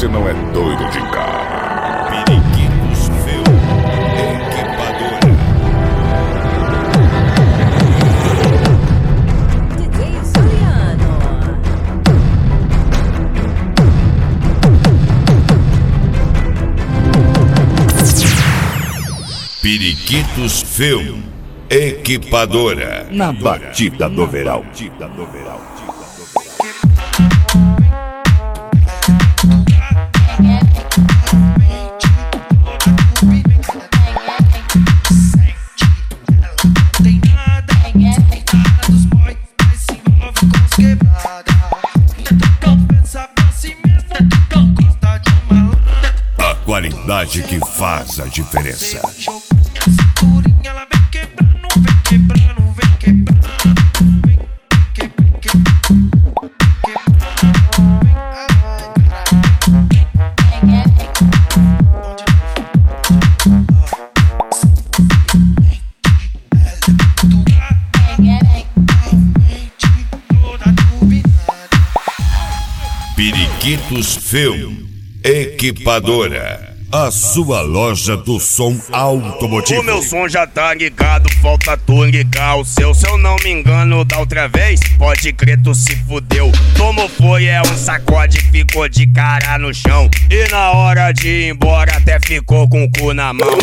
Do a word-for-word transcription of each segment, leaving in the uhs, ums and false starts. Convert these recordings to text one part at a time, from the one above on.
você não é doido de carro. Periquitos Film Equipadora. D J Juliano. Periquitos Film Equipadora. Na batida do verão. A qualidade que faz a diferença. Periquitos Film Equipadora. A sua loja do som automotivo. O meu som já tá ligado, falta tu ligar o seu. Se eu não me engano da outra vez, pode crer tu se fudeu. Tomou foi, é um sacode, ficou de cara no chão. E na hora de ir embora até ficou com o cu na mão.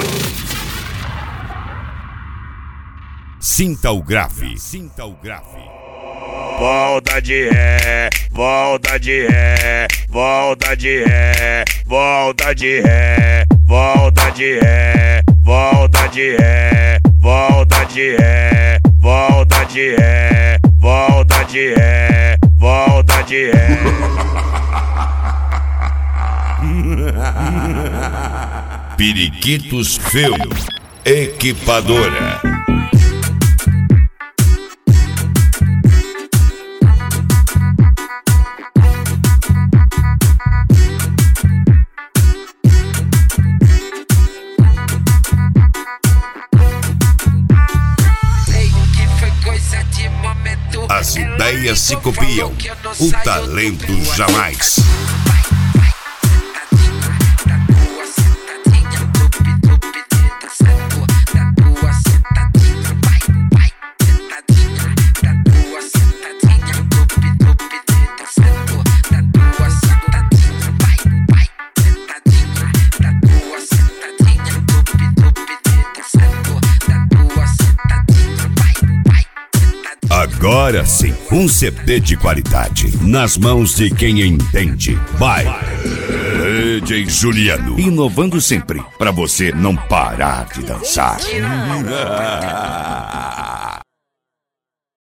Sinta o grave, sinta o grave. Volta de ré, volta de ré, volta de ré, volta de ré, volta de ré, volta de ré, volta de ré, volta de ré, volta de ré, volta de ré. Periquitos Film Equipadora. As ideias se copiam, o talento jamais. Agora sim, um C D de qualidade nas mãos de quem entende. Vai, D J Juliano, inovando sempre para você não parar de dançar.